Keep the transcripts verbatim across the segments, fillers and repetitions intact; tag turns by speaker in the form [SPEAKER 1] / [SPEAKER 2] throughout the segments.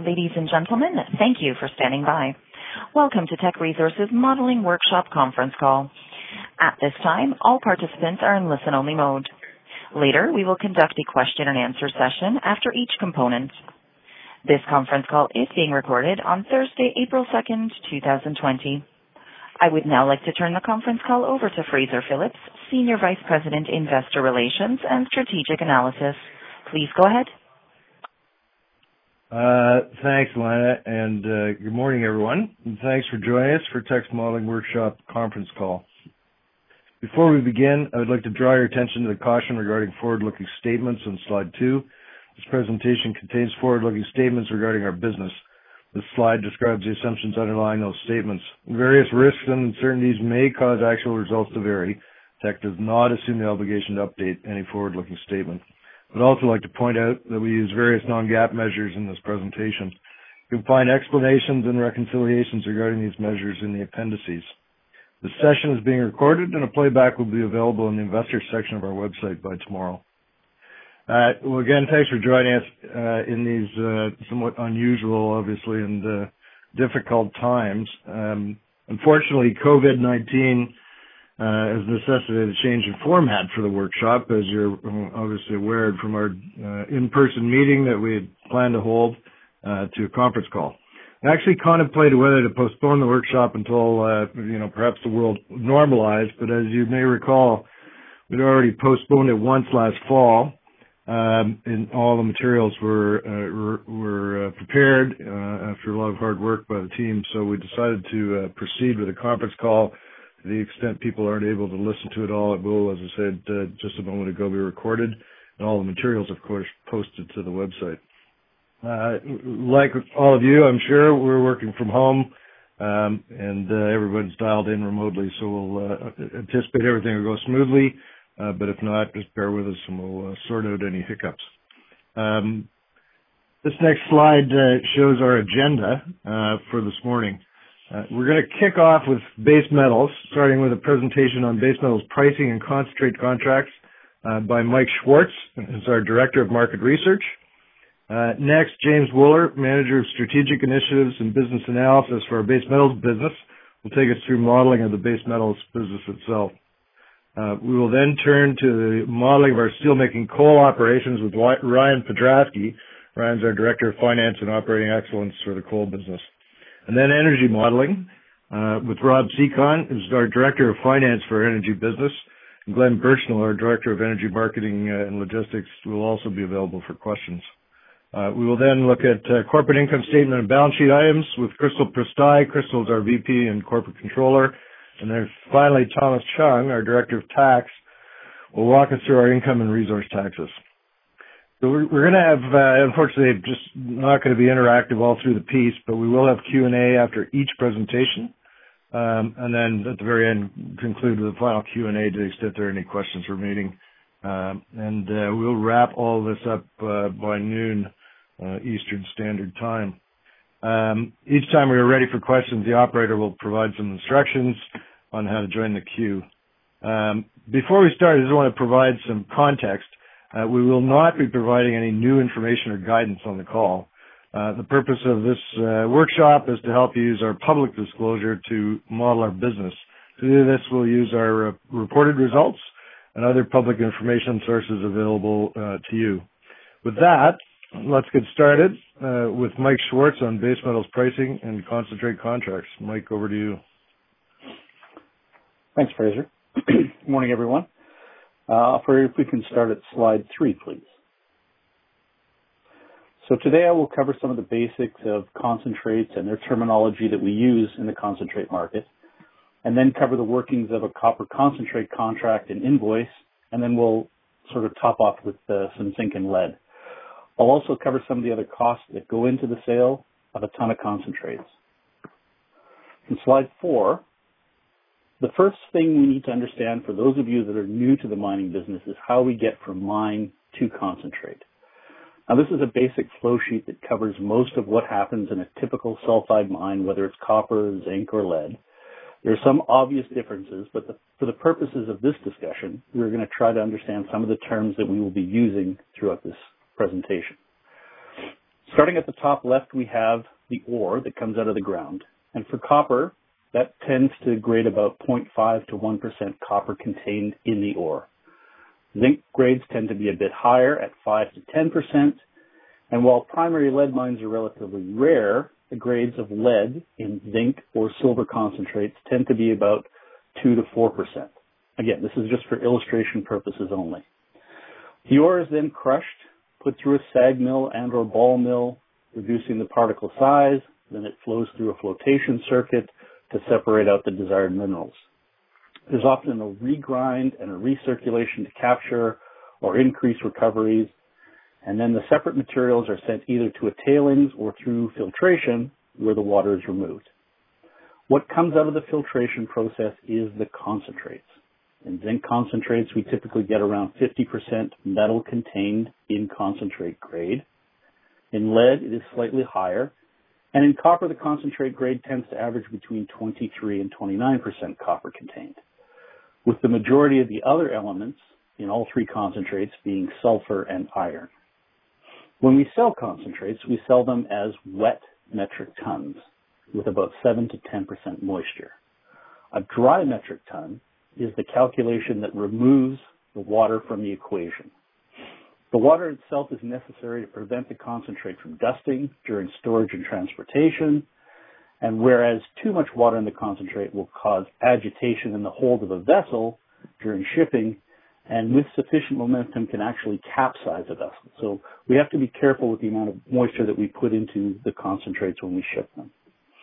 [SPEAKER 1] Ladies and gentlemen, thank you for standing by. Welcome to Teck Resources Modeling Workshop conference call. At this time, all participants are in listen-only mode. Later, we will conduct a question and answer session after each component. This conference call is being recorded on Thursday, April second, two thousand twenty. I would now like to turn the conference call over to Fraser Phillips, Senior Vice President, Investor Relations and Strategic Analysis. Please go ahead.
[SPEAKER 2] Uh, thanks, Lana, and uh, good morning, everyone. And thanks for joining us for Teck's Modeling Workshop conference call. Before we begin, I would like to draw your attention to the caution regarding forward-looking statements on slide two. This presentation contains forward-looking statements regarding our business. This slide describes the assumptions underlying those statements. Various risks and uncertainties may cause actual results to vary. Teck does not assume the obligation to update any forward-looking statement. I'd also like to point out that we use various non-GAAP measures in this presentation. You can find explanations and reconciliations regarding these measures in the appendices. The session is being recorded and a playback will be available in the investors section of our website by tomorrow. Uh, well, again, thanks for joining us uh, in these uh, somewhat unusual, obviously, and uh, difficult times. Um, unfortunately, COVID nineteen Uh, has necessitated a change in format for the workshop, as you're obviously aware from our uh, in-person meeting that we had planned to hold uh, to a conference call. I actually contemplated whether to postpone the workshop until, uh, you know, perhaps the world normalized, but as you may recall, we'd already postponed it once last fall, um, and all the materials were uh, were, were uh, prepared uh, after a lot of hard work by the team, so we decided to uh, proceed with a conference call. To the extent people aren't able to listen to it all, it will, as I said uh, just a moment ago, be recorded, and all the materials, of course, posted to the website. Uh, like all of you, I'm sure, we're working from home, um, and uh, everyone's dialed in remotely, so we'll uh, anticipate everything will go smoothly, uh, but if not, just bear with us and we'll uh, sort out any hiccups. Um, this next slide uh, shows our agenda uh, for this morning. Uh, we're going to kick off with base metals, starting with a presentation on base metals pricing and concentrate contracts uh, by Mike Schwartz, who's our Director of Market Research. Uh, next, James Wooler, Manager of Strategic Initiatives and Business Analysis for our base metals business, will take us through modeling of the base metals business itself. Uh, we will then turn to the modeling of our steelmaking coal operations with Ryan Podrasky. Ryan's our Director of Finance and Operating Excellence for the coal business. And then energy modeling uh, with Rob Secon, who's our Director of Finance for our energy business. And Glenn Birchnell, our Director of Energy Marketing uh, and Logistics, will also be available for questions. Uh, we will then look at uh, corporate income statement and balance sheet items with Crystal Prestai. Crystal's our V P and Corporate Controller. And then finally, Thomas Chung, our Director of Tax, will walk us through our income and resource taxes. So we're, we're going to have, uh, unfortunately, just not going to be interactive all through the piece, but we will have Q and A after each presentation, um, and then at the very end conclude with a final Q and A to the extent there are any questions remaining. Um, and uh, we'll wrap all this up uh, by noon uh, Eastern Standard Time. Um, each time we are ready for questions, the operator will provide some instructions on how to join the queue. Um, before we start, I just want to provide some context. Uh, we will not be providing any new information or guidance on the call. Uh, the purpose of this uh, workshop is to help you use our public disclosure to model our business. To do this, we'll use our uh, reported results and other public information sources available uh, to you. With that, let's get started uh, with Mike Schwartz on base metals pricing and concentrate contracts. Mike, over to you.
[SPEAKER 3] Thanks, Fraser. Good morning, everyone. Uh, operator, if we can start at slide three, please. So today I will cover some of the basics of concentrates and their terminology that we use in the concentrate market, and then cover the workings of a copper concentrate contract and invoice, and then we'll sort of top off with uh, some zinc and lead. I'll also cover some of the other costs that go into the sale of a ton of concentrates. In slide four, the first thing we need to understand for those of you that are new to the mining business is how we get from mine to concentrate. Now, this is a basic flow sheet that covers most of what happens in a typical sulfide mine, whether it's copper, zinc, or lead. There are some obvious differences, but the, for the purposes of this discussion, we're going to try to understand some of the terms that we will be using throughout this presentation. Starting at the top left, we have the ore that comes out of the ground. And for copper, that tends to grade about zero point five to one percent copper contained in the ore. Zinc grades tend to be a bit higher at five to ten percent. And while primary lead mines are relatively rare, the grades of lead in zinc or silver concentrates tend to be about two to four percent. Again, this is just for illustration purposes only. The ore is then crushed, put through a SAG mill and or ball mill, reducing the particle size. Then it flows through a flotation circuit to separate out the desired minerals. There's often a regrind and a recirculation to capture or increase recoveries. And then the separate materials are sent either to a tailings or through filtration where the water is removed. What comes out of the filtration process is the concentrates. In zinc concentrates, we typically get around fifty percent metal contained in concentrate grade. In lead, it is slightly higher. And in copper, the concentrate grade tends to average between twenty-three and twenty-nine percent copper contained, with the majority of the other elements in all three concentrates being sulfur and iron. When we sell concentrates, we sell them as wet metric tons with about seven to ten percent moisture. A dry metric ton is the calculation that removes the water from the equation. The water itself is necessary to prevent the concentrate from dusting during storage and transportation, and whereas too much water in the concentrate will cause agitation in the hold of a vessel during shipping, and with sufficient momentum can actually capsize a vessel. So we have to be careful with the amount of moisture that we put into the concentrates when we ship them.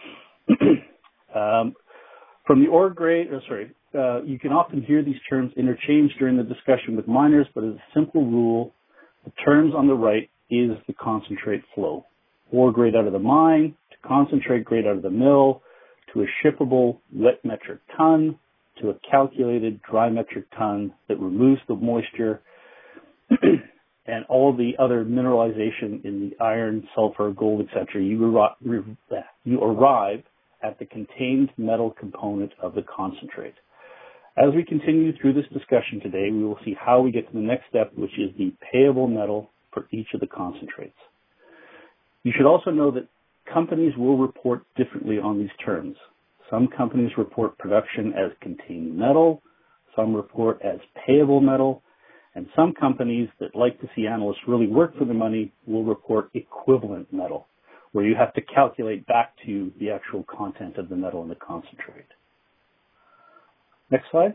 [SPEAKER 3] um, from the ore grade, or sorry, uh, you can often hear these terms interchanged during the discussion with miners, but as a simple rule, the terms on the right is the concentrate flow. Ore grade out of the mine, to concentrate grade out of the mill, to a shippable wet metric ton, to a calculated dry metric ton that removes the moisture, and all the other mineralization in the iron, sulfur, gold, et cetera. You, arri- you arrive at the contained metal component of the concentrate. As we continue through this discussion today, we will see how we get to the next step, which is the payable metal for each of the concentrates. You should also know that companies will report differently on these terms. Some companies report production as contained metal, some report as payable metal, and some companies that like to see analysts really work for the money will report equivalent metal, where you have to calculate back to the actual content of the metal in the concentrate. Next slide.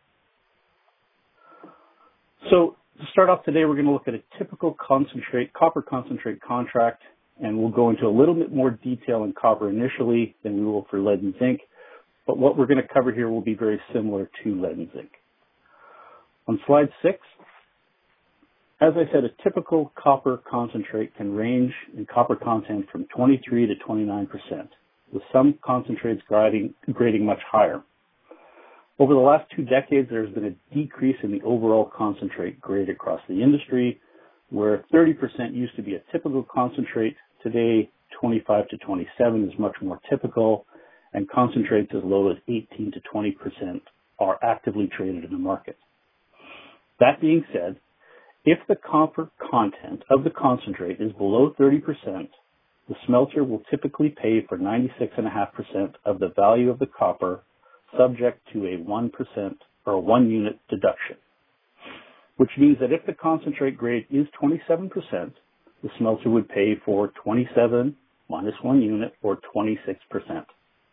[SPEAKER 3] So to start off today, we're going to look at a typical concentrate, copper concentrate contract, and we'll go into a little bit more detail in copper initially than we will for lead and zinc. But what we're going to cover here will be very similar to lead and zinc. On slide six, as I said, a typical copper concentrate can range in copper content from twenty-three to twenty-nine percent, with some concentrates grading, grading much higher. Over the last two decades, there's been a decrease in the overall concentrate grade across the industry, where thirty percent used to be a typical concentrate. Today, twenty-five to twenty-seven is much more typical, and concentrates as low as eighteen to twenty percent are actively traded in the market. That being said, if the copper content of the concentrate is below thirty percent, the smelter will typically pay for ninety-six point five percent of the value of the copper, subject to a one percent or a one unit deduction, which means that if the concentrate grade is twenty-seven percent, the smelter would pay for twenty-seven minus one unit, or twenty-six percent.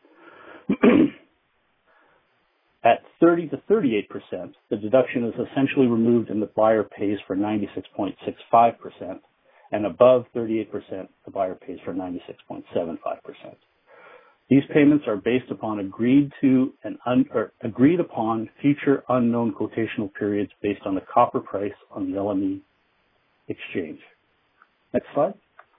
[SPEAKER 3] At thirty to thirty-eight percent, the deduction is essentially removed and the buyer pays for ninety-six point six five percent, and above thirty-eight percent, the buyer pays for ninety-six point seven five percent. These payments are based upon agreed to and un, or agreed upon future unknown quotational periods based on the copper price on the L M E exchange. Next slide.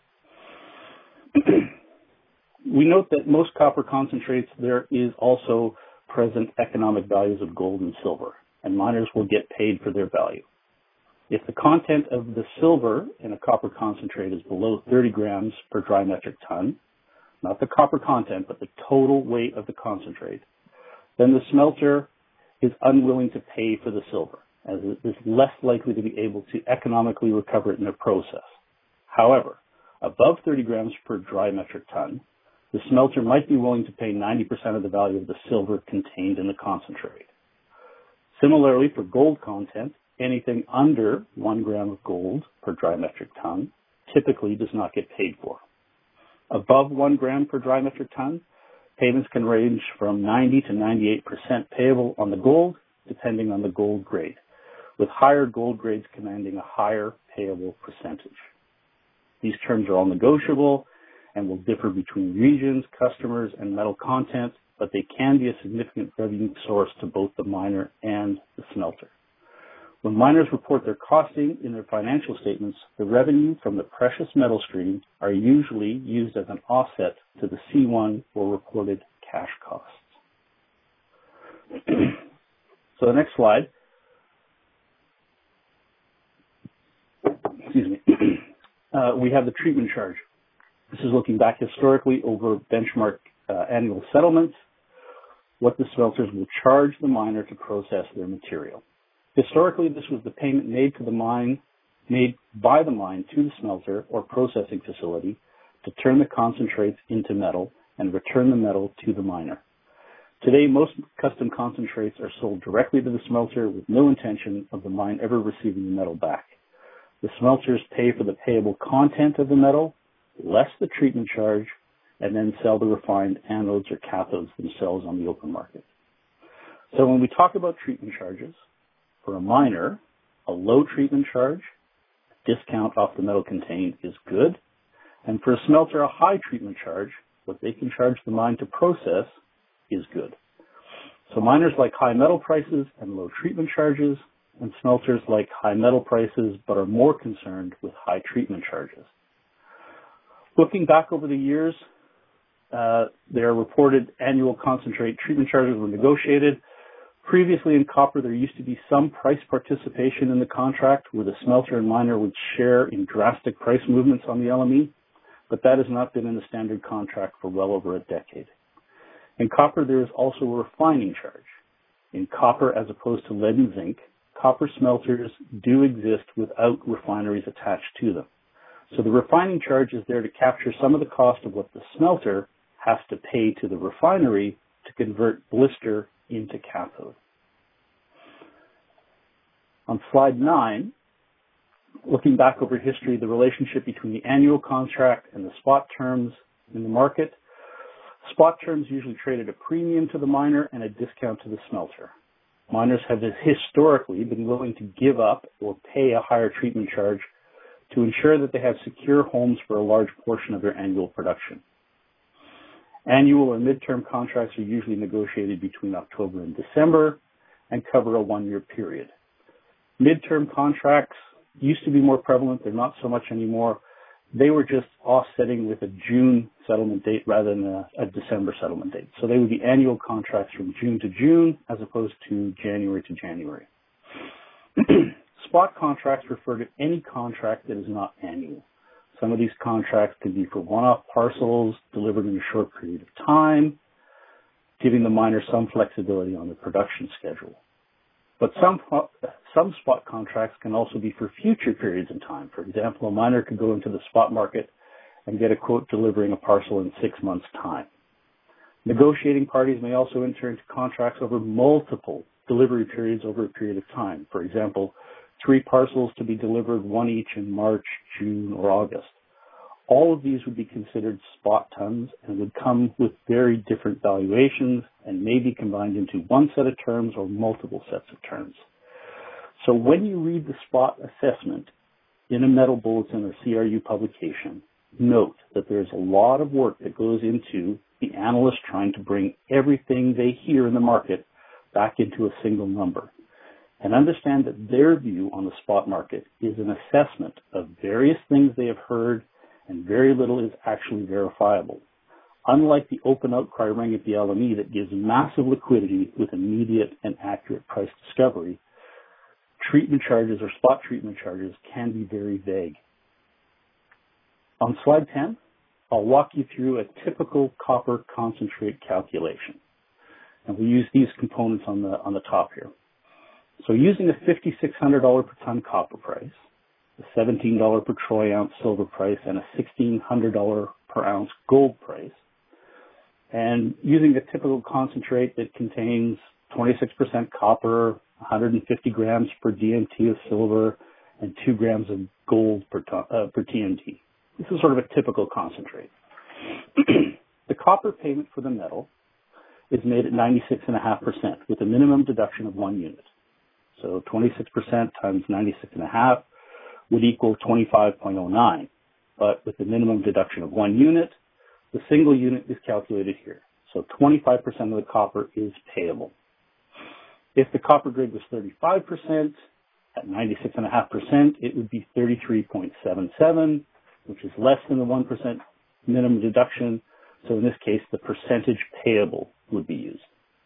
[SPEAKER 3] We note that most copper concentrates, there is also present economic values of gold and silver, and miners will get paid for their value. If the content of the silver in a copper concentrate is below thirty grams per dry metric ton, not the copper content, but the total weight of the concentrate, then the smelter is unwilling to pay for the silver, as it is less likely to be able to economically recover it in the process. However, above thirty grams per dry metric ton, the smelter might be willing to pay ninety percent of the value of the silver contained in the concentrate. Similarly, for gold content, anything under one gram of gold per dry metric ton typically does not get paid for. Above one gram per dry metric ton, payments can range from ninety to ninety-eight percent payable on the gold, depending on the gold grade, with higher gold grades commanding a higher payable percentage. These terms are all negotiable and will differ between regions, customers, and metal content, but they can be a significant revenue source to both the miner and the smelter. When miners report their costing in their financial statements, the revenue from the precious metal stream are usually used as an offset to the C one or reported cash costs. So the next slide. Excuse me. uh, we have the treatment charge. This is looking back historically over benchmark uh, annual settlements, what the smelters will charge the miner to process their material. Historically, this was the payment made to the mine, made by the mine to the smelter or processing facility to turn the concentrates into metal and return the metal to the miner. Today, most custom concentrates are sold directly to the smelter with no intention of the mine ever receiving the metal back. The smelters pay for the payable content of the metal, less the treatment charge, and then sell the refined anodes or cathodes themselves on the open market. So when we talk about treatment charges, for a miner, a low treatment charge, discount off the metal contained, is good. And for a smelter, a high treatment charge, what they can charge the mine to process, is good. So miners like high metal prices and low treatment charges, and smelters like high metal prices but are more concerned with high treatment charges. Looking back over the years, uh, their reported annual concentrate treatment charges were negotiated. Previously in copper, there used to be some price participation in the contract where the smelter and miner would share in drastic price movements on the L M E, but that has not been in the standard contract for well over a decade. In copper, there is also a refining charge. In copper, as opposed to lead and zinc, copper smelters do exist without refineries attached to them. So the refining charge is there to capture some of the cost of what the smelter has to pay to the refinery to convert blister into cathode. On slide nine, looking back over history, the relationship between the annual contract and the spot terms in the market. Spot terms usually trade at a premium to the miner and a discount to the smelter. Miners have historically been willing to give up or pay a higher treatment charge to ensure that they have secure homes for a large portion of their annual production. Annual or midterm contracts are usually negotiated between October and December and cover a one-year period. Midterm contracts used to be more prevalent. They're not so much anymore. They were just offsetting with a June settlement date rather than a, a December settlement date. So they would be annual contracts from June to June as opposed to January to January. Spot contracts refer to any contract that is not annual. Some of these contracts can be for one-off parcels delivered in a short period of time, giving the miner some flexibility on the production schedule. But some some spot contracts can also be for future periods in time. For example, a miner could go into the spot market and get a quote delivering a parcel in six months' time. Negotiating parties may also enter into contracts over multiple delivery periods over a period of time. For example, three parcels to be delivered, one each in March, June, or August. All of these would be considered spot tons and would come with very different valuations and may be combined into one set of terms or multiple sets of terms. So when you read the spot assessment in a Metal Bulletin or C R U publication, note that there's a lot of work that goes into the analyst trying to bring everything they hear in the market back into a single number. And understand that their view on the spot market is an assessment of various things they have heard, and very little is actually verifiable. Unlike the open outcry ring at the L M E that gives massive liquidity with immediate and accurate price discovery, treatment charges or spot treatment charges can be very vague. On slide ten, I'll walk you through a typical copper concentrate calculation. And we use these components on the, on the top here. So using a five thousand six hundred dollars per ton copper price a seventeen dollars per troy ounce silver price, and a sixteen hundred dollars per ounce gold price. And using a typical concentrate that contains twenty-six percent copper, one hundred fifty grams per D M T of silver, and two grams of gold per, to, uh, per T M T. This is sort of a typical concentrate. The copper payment for the metal is made at ninety-six point five percent with a minimum deduction of one unit. So twenty-six percent times ninety-six point five would equal twenty-five point zero nine. But with the minimum deduction of one unit, the single unit is calculated here. So twenty-five percent of the copper is payable. If the copper grade was thirty-five percent, at ninety-six point five percent, it would be thirty-three point seven seven, which is less than the one percent minimum deduction. So in this case, the percentage payable would be used.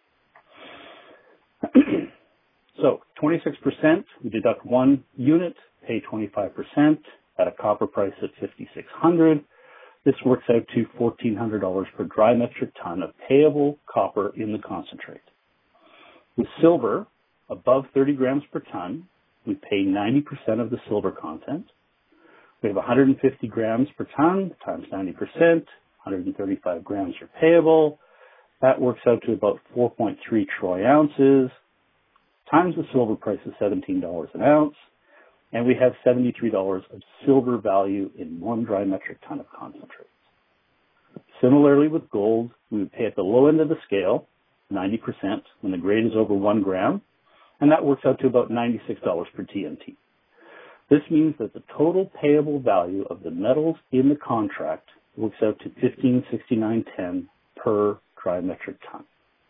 [SPEAKER 3] So twenty-six percent, we deduct one unit, pay twenty-five percent at a copper price of fifty-six hundred. This works out to fourteen hundred dollars per dry metric ton of payable copper in the concentrate. With silver, above thirty grams per ton, we pay ninety percent of the silver content. We have one hundred fifty grams per ton times ninety percent, one hundred thirty-five grams are payable. That works out to about four point three troy ounces, times the silver price of seventeen dollars an ounce, and we have seventy-three dollars of silver value in one dry metric ton of concentrates. Similarly with gold, we would pay at the low end of the scale, ninety percent, when the grade is over one gram, and that works out to about ninety-six dollars per T M T. This means that the total payable value of the metals in the contract works out to fifteen sixty-nine ten per dry metric ton.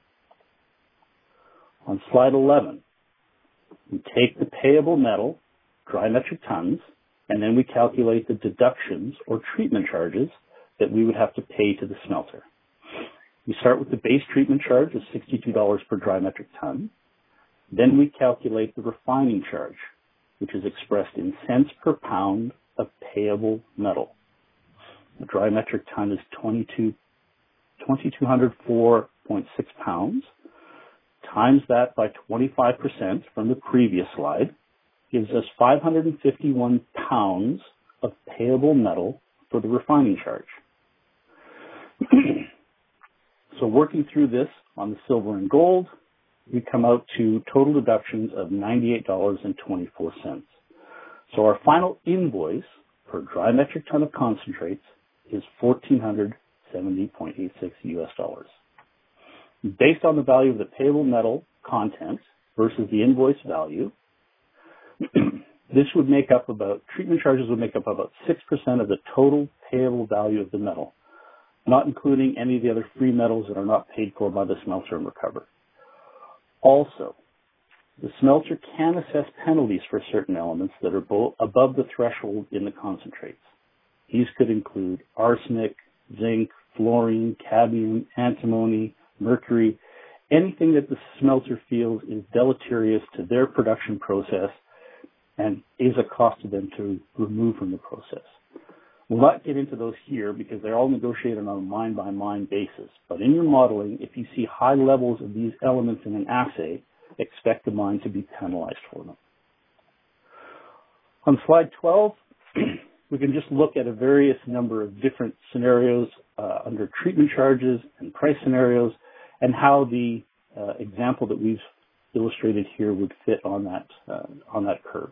[SPEAKER 3] On slide eleven, we take the payable metal, dry metric tons, and then we calculate the deductions or treatment charges that we would have to pay to the smelter. We start with the base treatment charge of sixty-two dollars per dry metric ton. Then we calculate the refining charge, which is expressed in cents per pound of payable metal. The dry metric ton is twenty-two hundred four point six pounds. Times that by twenty-five percent from the previous slide gives us five hundred fifty-one pounds of payable metal for the refining charge. So working through this on the silver and gold, we come out to total deductions of ninety-eight dollars and twenty-four cents. So our final invoice per dry metric ton of concentrates is one thousand four hundred seventy point eight six U S dollars. Based on the value of the payable metal content versus the invoice value, this would make up about, treatment charges would make up about six percent of the total payable value of the metal, not including any of the other free metals that are not paid for by the smelter and recovered. Also, the smelter can assess penalties for certain elements that are bo- above the threshold in the concentrates. These could include arsenic, zinc, fluorine, cadmium, antimony, mercury, anything that the smelter feels is deleterious to their production process and is a cost to them to remove from the process. We'll not get into those here because they're all negotiated on a mine-by-mine basis. But in your modeling, if you see high levels of these elements in an assay, expect the mine to be penalized for them. On slide twelve, we can just look at a various number of different scenarios uh, under treatment charges and price scenarios and how the uh, example that we've illustrated here would fit on that, uh, on that curve.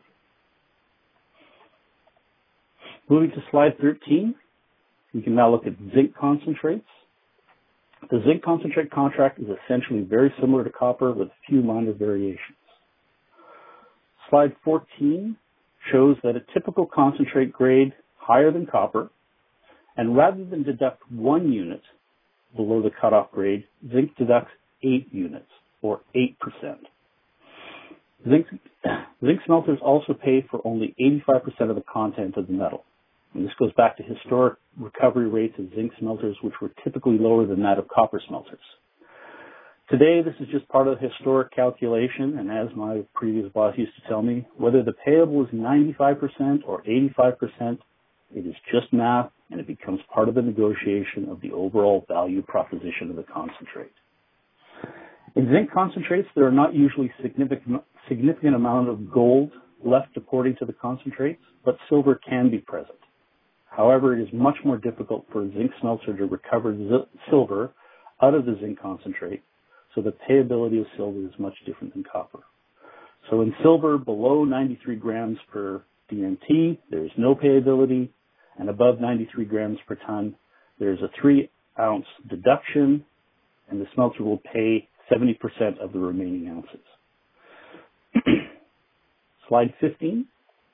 [SPEAKER 3] Moving to slide thirteen, we can now look at zinc concentrates. The zinc concentrate contract is essentially very similar to copper with a few minor variations. Slide fourteen shows that a typical concentrate grade higher than copper, and rather than deduct one unit below the cutoff grade, zinc deducts eight units, or eight percent. Zinc, zinc smelters also pay for only eighty-five percent of the content of the metal. And this goes back to historic recovery rates of zinc smelters, which were typically lower than that of copper smelters. Today, this is just part of the historic calculation, and as my previous boss used to tell me, whether the payable is ninety-five percent or eighty-five percent, it is just math, and it becomes part of the negotiation of the overall value proposition of the concentrate. In zinc concentrates, there are not usually significant, significant amount of gold left according to the concentrates, but silver can be present. However, it is much more difficult for a zinc smelter to recover silver out of the zinc concentrate, so the payability of silver is much different than copper. So in silver, below ninety-three grams per D M T, there is no payability, and above ninety-three grams per ton, there is a three ounce deduction, and the smelter will pay seventy percent of the remaining ounces. Slide fifteen.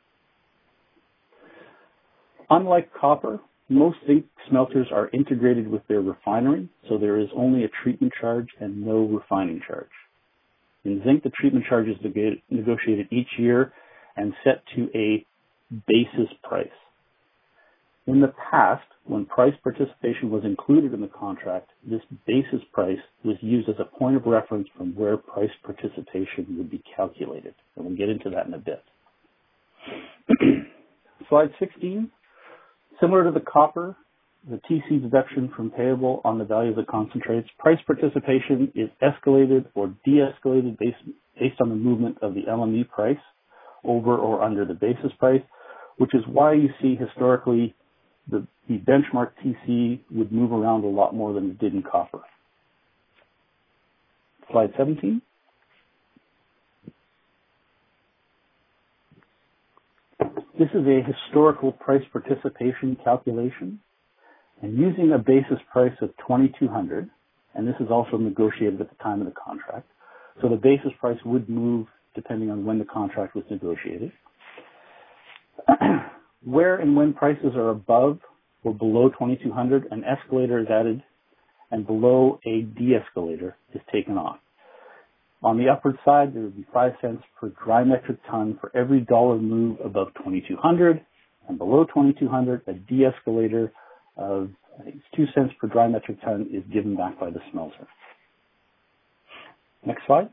[SPEAKER 3] Unlike copper, most zinc smelters are integrated with their refinery, so there is only a treatment charge and no refining charge. In zinc, the treatment charge is negotiated each year and set to a basis price. In the past, when price participation was included in the contract, this basis price was used as a point of reference from where price participation would be calculated. And we'll get into that in a bit. Slide sixteen. Similar to the copper, the T C deduction from payable on the value of the concentrates, price participation is escalated or de-escalated based, based on the movement of the L M E price over or under the basis price, which is why you see historically the, the benchmark T C would move around a lot more than it did in copper. Slide seventeen. This is a historical price participation calculation, and using a basis price of twenty-two hundred dollars, and this is also negotiated at the time of the contract, so the basis price would move depending on when the contract was negotiated. Where and when prices are above or below twenty-two hundred dollars, an escalator is added, and below, a de-escalator is taken off. On the upward side, there would be five cents per dry metric ton for every dollar move above twenty-two hundred dollars, and below twenty-two hundred dollars, a de-escalator of, I think it's two cents per dry metric ton is given back by the smelter. Next slide.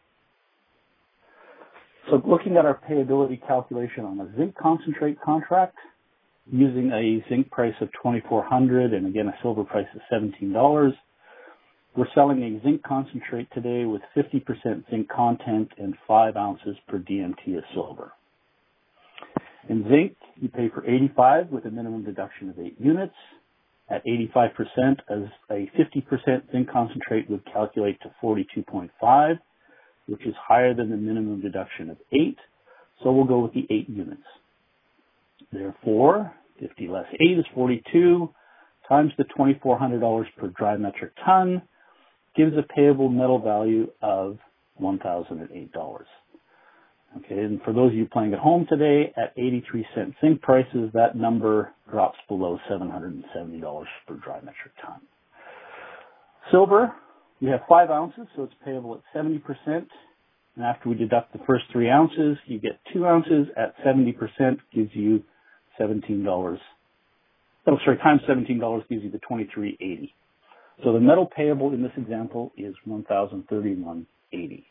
[SPEAKER 3] So looking at our payability calculation on a zinc concentrate contract, using a zinc price of twenty-four hundred dollars and again a silver price of seventeen dollars, we're selling a zinc concentrate today with fifty percent zinc content and five ounces per D M T of silver. In zinc, you pay for eighty-five with a minimum deduction of eight units. At eighty-five percent, as a fifty percent zinc concentrate would calculate to forty-two point five, which is higher than the minimum deduction of eight, so we'll go with the eight units. Therefore, fifty less eight is forty-two, times the twenty-four hundred dollars per dry metric ton, gives a payable metal value of one thousand eight dollars. Okay, and for those of you playing at home today, at eighty-three cent zinc prices, that number drops below seven hundred seventy dollars per dry metric ton. Silver, we have five ounces, so it's payable at seventy percent. And after we deduct the first three ounces, you get two ounces at seventy percent, gives you seventeen dollars. Oh, sorry, times seventeen dollars gives you the twenty-three eighty. So the metal payable in this example is one thousand thirty-one eighty.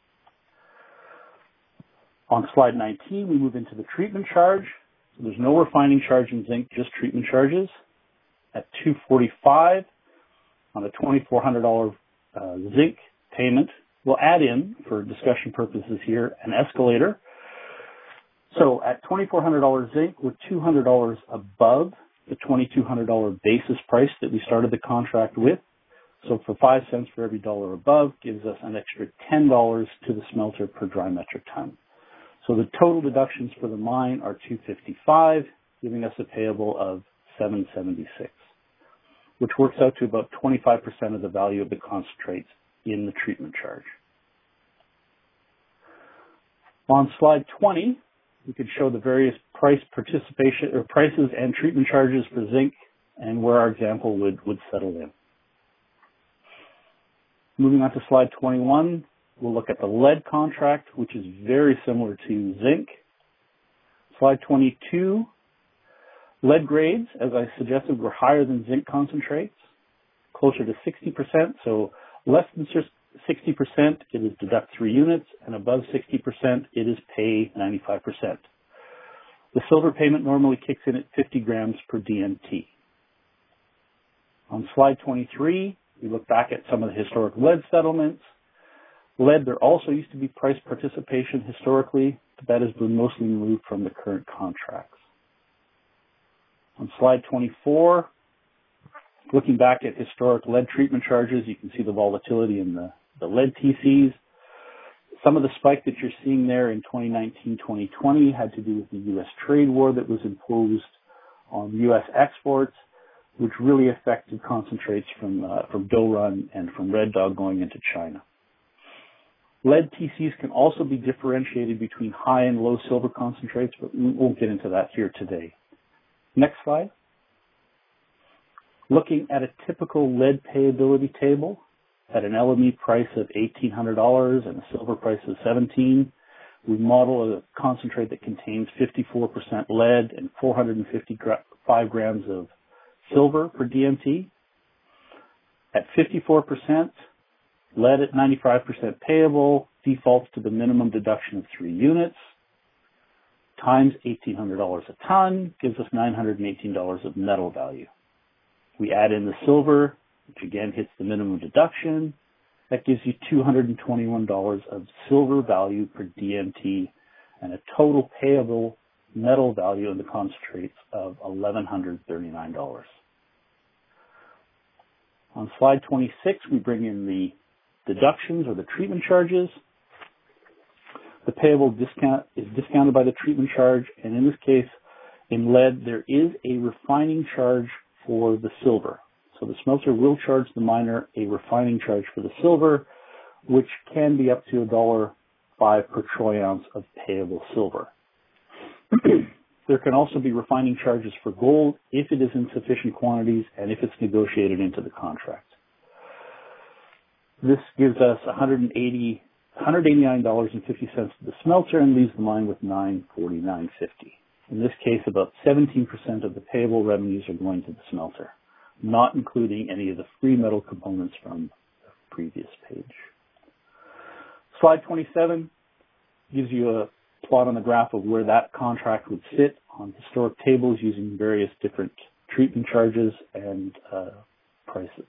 [SPEAKER 3] On slide nineteen, we move into the treatment charge. So there's no refining charge in zinc, just treatment charges. At two forty-five on a twenty-four hundred dollars uh, zinc payment, we'll add in, for discussion purposes here, an escalator. So at twenty-four hundred dollars zinc, we're two hundred dollars above the twenty-two hundred dollars basis price that we started the contract with. So for five cents for every dollar above gives us an extra ten dollars to the smelter per dry metric ton. So the total deductions for the mine are two fifty-five, giving us a payable of seven seventy-six, which works out to about twenty-five percent of the value of the concentrates in the treatment charge. On slide twenty, we could show the various price participation or prices and treatment charges for zinc and where our example would, would settle in. Moving on to slide twenty-one, we'll look at the lead contract, which is very similar to zinc. Slide twenty-two, lead grades, as I suggested, were higher than zinc concentrates, closer to sixty percent. So less than sixty percent, it is deduct three units, and above sixty percent, it is pay ninety-five percent. The silver payment normally kicks in at fifty grams per D M T. On slide twenty-three, we look back at some of the historic lead settlements. Lead, there also used to be price participation historically, but that has been mostly removed from the current contracts. On slide twenty-four, looking back at historic lead treatment charges, you can see the volatility in the, the lead T Cs. Some of the spike that you're seeing there in twenty nineteen, twenty twenty had to do with the U S trade war that was imposed on U S exports, which really affected concentrates from uh, from Doe Run and from Red Dog going into China. Lead T Cs can also be differentiated between high and low silver concentrates, but we won't get into that here today. Next slide. Looking at a typical lead payability table at an L M E price of eighteen hundred dollars and a silver price of seventeen dollars, we model a concentrate that contains fifty-four percent lead and four hundred fifty-five grams of silver per D M T. At fifty-four percent, lead at ninety-five percent payable defaults to the minimum deduction of three units times eighteen hundred dollars a ton gives us nine hundred eighteen dollars of metal value. We add in the silver, which again hits the minimum deduction. That gives you two hundred twenty-one dollars of silver value per D M T and a total payable metal value in the concentrates of one thousand one hundred thirty-nine dollars. On slide twenty-six, we bring in the deductions or the treatment charges. The payable discount is discounted by the treatment charge, and in this case, in lead, there is a refining charge for the silver. So the smelter will charge the miner a refining charge for the silver, which can be up to one dollar and five cents per troy ounce of payable silver. There can also be refining charges for gold if it is in sufficient quantities and if it's negotiated into the contract. This gives us one hundred eighty, one hundred eighty-nine dollars and fifty cents to the smelter and leaves the mine with nine hundred forty-nine dollars and fifty cents. In this case, about seventeen percent of the payable revenues are going to the smelter, not including any of the free metal components from the previous page. Slide twenty-seven gives you a plot on the graph of where that contract would sit on historic tables using various different treatment charges and uh, prices.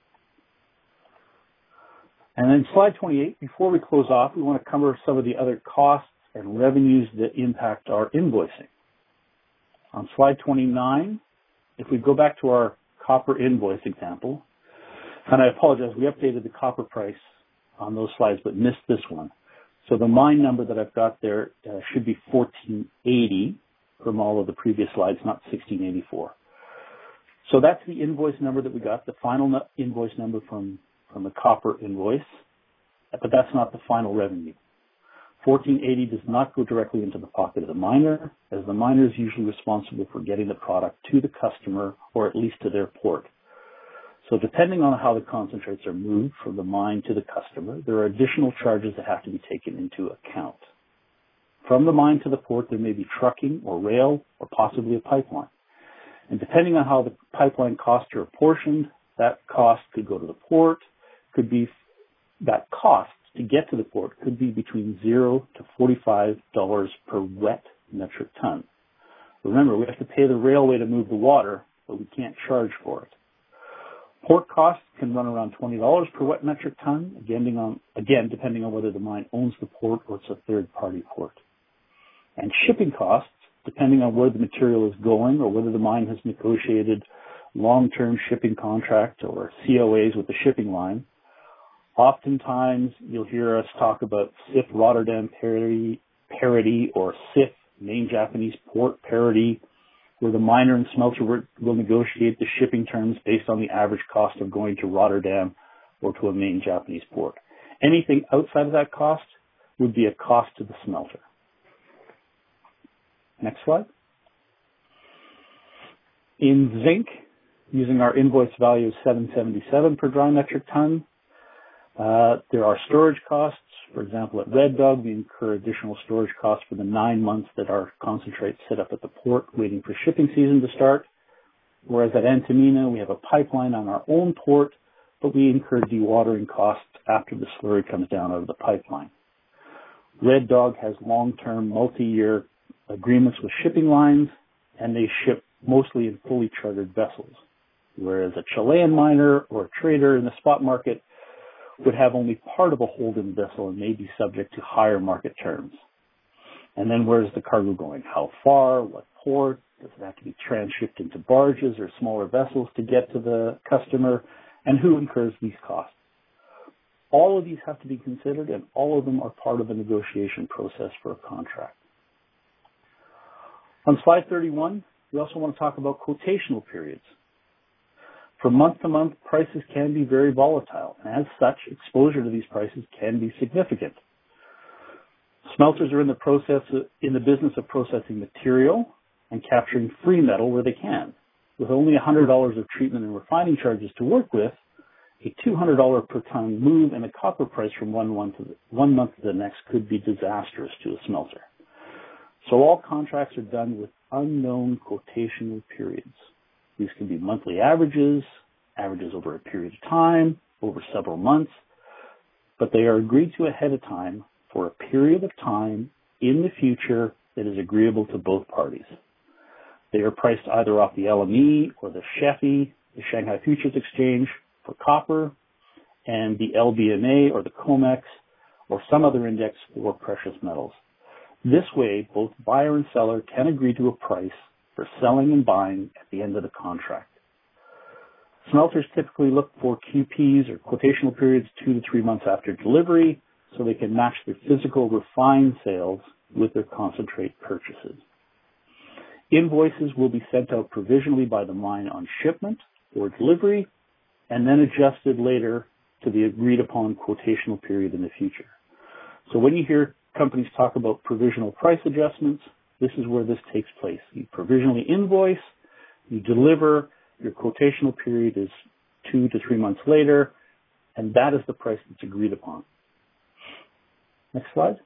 [SPEAKER 3] And then slide twenty-eight, before we close off, we want to cover some of the other costs and revenues that impact our invoicing. On slide twenty-nine, if we go back to our copper invoice example, and I apologize, we updated the copper price on those slides but missed this one. So the mine number that I've got there uh, should be fourteen eighty from all of the previous slides, not sixteen eighty-four. So that's the invoice number that we got, the final no- invoice number from, from the copper invoice, but that's not the final revenue. fourteen eighty does not go directly into the pocket of the miner, as the miner is usually responsible for getting the product to the customer or at least to their port. So depending on how the concentrates are moved from the mine to the customer, there are additional charges that have to be taken into account. From the mine to the port, there may be trucking or rail or possibly a pipeline. And depending on how the pipeline costs are apportioned, that cost could go to the port, could be that cost to get to the port could be between zero to forty-five dollars per wet metric ton. Remember, we have to pay the railway to move the water, but we can't charge for it. Port costs can run around twenty dollars per wet metric ton, again, on, again, depending on whether the mine owns the port or it's a third-party port. And shipping costs, depending on where the material is going or whether the mine has negotiated long-term shipping contract or C O As with the shipping line. Oftentimes, you'll hear us talk about C I F Rotterdam parity, parity or C I F main Japanese port parity, where the miner and smelter will negotiate the shipping terms based on the average cost of going to Rotterdam or to a main Japanese port. Anything outside of that cost would be a cost to the smelter. Next slide. In zinc, using our invoice value of seven seventy-seven per dry metric ton, uh, there are storage costs. For example, at Red Dog, we incur additional storage costs for the nine months that our concentrates sit up at the port waiting for shipping season to start. Whereas at Antamina, we have a pipeline on our own port, but we incur dewatering costs after the slurry comes down out of the pipeline. Red Dog has long-term, multi-year agreements with shipping lines, and they ship mostly in fully chartered vessels. Whereas a Chilean miner or a trader in the spot market would have only part of a hold-in vessel and may be subject to higher market terms. And then where's the cargo going? How far? What port? Does it have to be transshipped into barges or smaller vessels to get to the customer? And who incurs these costs? All of these have to be considered, and all of them are part of the negotiation process for a contract. On slide thirty-one, we also want to talk about quotational periods. From month to month, prices can be very volatile, and as such, exposure to these prices can be significant. Smelters are in the process of, in the business of processing material and capturing free metal where they can. With only one hundred dollars of treatment and refining charges to work with, a two hundred dollars per ton move in the copper price from one month to the, one month to the next could be disastrous to a smelter. So all contracts are done with unknown quotational periods. These can be monthly averages, averages over a period of time, over several months, but they are agreed to ahead of time for a period of time in the future that is agreeable to both parties. They are priced either off the L M E or the S H F E, the Shanghai Futures Exchange, for copper, and the L B M A or the COMEX or some other index for precious metals. This way, both buyer and seller can agree to a price for selling and buying at the end of the contract. Smelters typically look for Q Ps or quotational periods two to three months after delivery so they can match their physical refined sales with their concentrate purchases. Invoices will be sent out provisionally by the mine on shipment or delivery and then adjusted later to the agreed upon quotational period in the future. So when you hear companies talk about provisional price adjustments, this is where this takes place. You provisionally invoice, you deliver, your quotational period is two to three months later, and that is the price that's agreed upon. Next slide.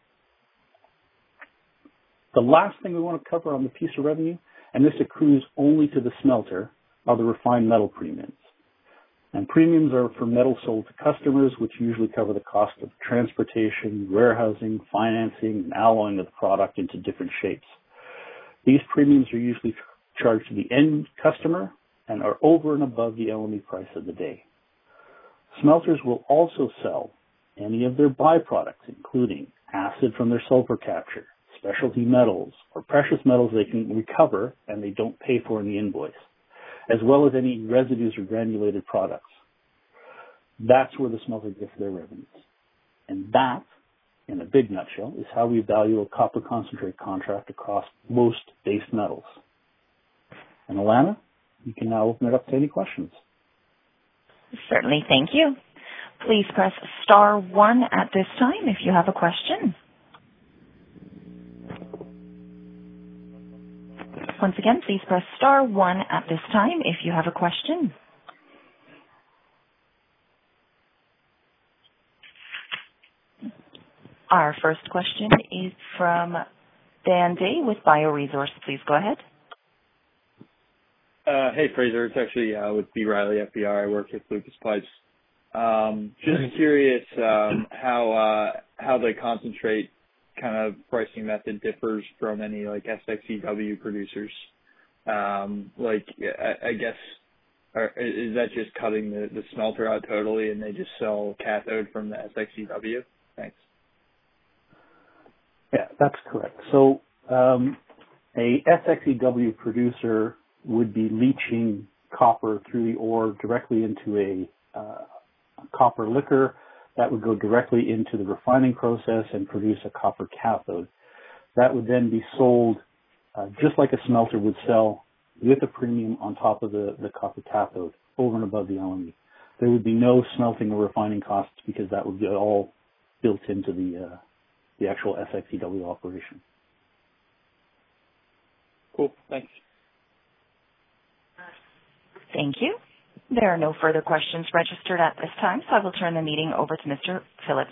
[SPEAKER 3] The last thing we want to cover on the piece of revenue, and this accrues only to the smelter, are the refined metal premiums. And premiums are for metal sold to customers, which usually cover the cost of transportation, warehousing, financing, and alloying of the product into different shapes. These premiums are usually charged to the end customer and are over and above the L M E price of the day. Smelters will also sell any of their byproducts, including acid from their sulfur capture, specialty metals, or precious metals they can recover and they don't pay for in the invoice, as well as any residues or granulated products. That's where the smelter gets their revenues. And that, in a big nutshell, is how we value a copper concentrate contract across most base metals. And Alana, you can now open it up to any questions.
[SPEAKER 1] Certainly, thank you. Please press star one at this time if you have a question. Once again, please press star one at this time if you have a question. Our first question is from Dan Day with BioResource. Please go ahead.
[SPEAKER 4] Uh, hey, Fraser. It's actually uh, with B. Riley F B R. I work with Lucas Pipes. Um, just curious um, how uh, how the concentrate kind of pricing method differs from any like S X E W producers. Um, like, I, I guess, are, is that just cutting the, the smelter out totally and they just sell cathode from the S X E W? Thanks.
[SPEAKER 3] Yeah, that's correct. So um, a S X E W producer would be leaching copper through the ore directly into a, uh, a copper liquor that would go directly into the refining process and produce a copper cathode. That would then be sold uh, just like a smelter would sell with a premium on top of the, the copper cathode over and above the L M E. There would be no smelting or refining costs because that would be all built into the uh, the actual S X E W operation.
[SPEAKER 4] Cool. Thanks.
[SPEAKER 1] Thank you. There are no further questions registered at this time, so I will turn the meeting over to Mister Phillips.